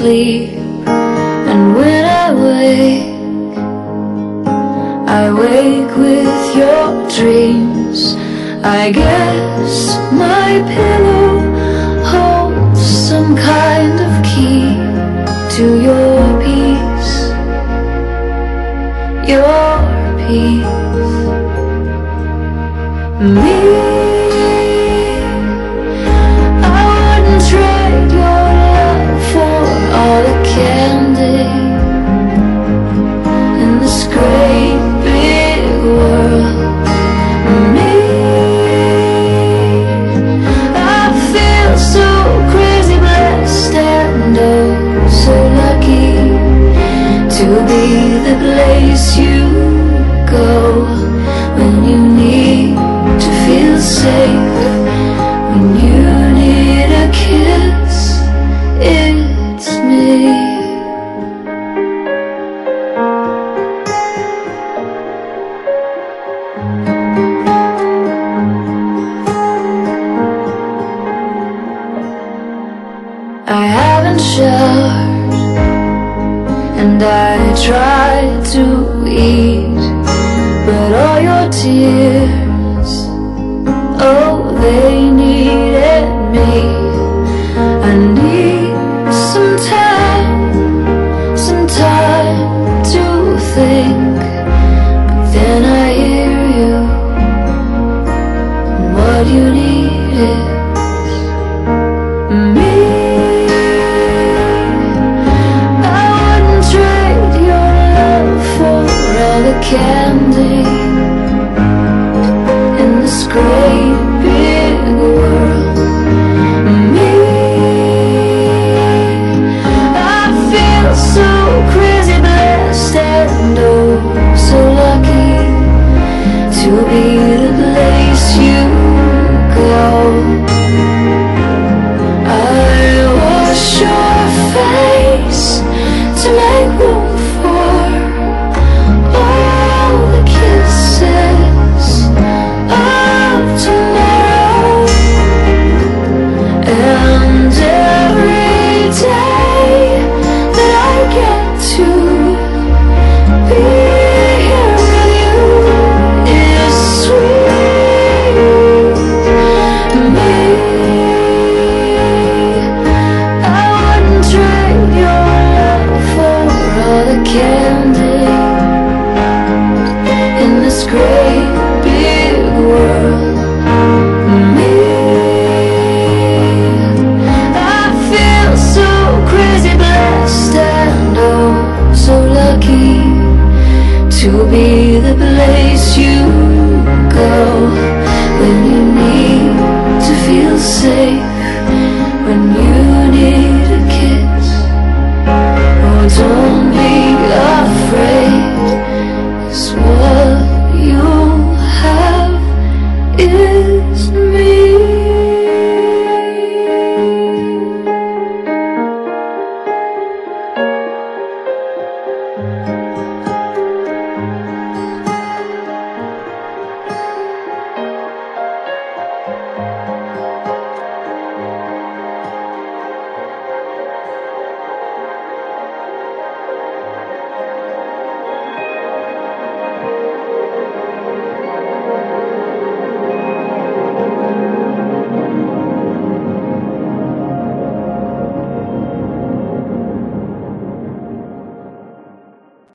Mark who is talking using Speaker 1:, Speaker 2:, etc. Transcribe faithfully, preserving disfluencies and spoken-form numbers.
Speaker 1: sleep, and when I wake, I wake with your dreams. I guess my pillow holds some kind of key to your peace, your peace. Me, I wouldn't trade your love for all the candy in this great big world. Me, I feel so crazy blessed and oh so lucky to be the place you go when you need to feel safe, when you need a kiss. It's me. I haven't showered and I tried to eat, but all your tears, oh, they needed me. I need some time, some time to think, but then I hear you, and what you need is me. I wouldn't trade your love for all the care